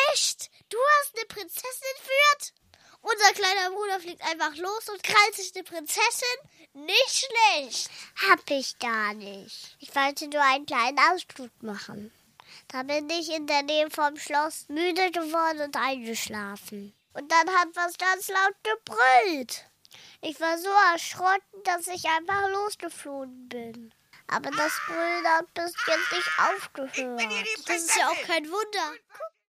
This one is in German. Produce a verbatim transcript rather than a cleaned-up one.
Echt? Du hast eine Prinzessin entführt? Unser kleiner Bruder fliegt einfach los und krallt sich eine Prinzessin? Nicht schlecht. Hab ich gar nicht. Ich wollte nur einen kleinen Ausflug machen. Da bin ich in der Nähe vom Schloss müde geworden und eingeschlafen. Und dann hat was ganz laut gebrüllt. Ich war so erschrocken, dass ich einfach losgeflogen bin. Aber das Brüllen hat bis jetzt nicht aufgehört. Das ist ja auch kein Wunder. Guck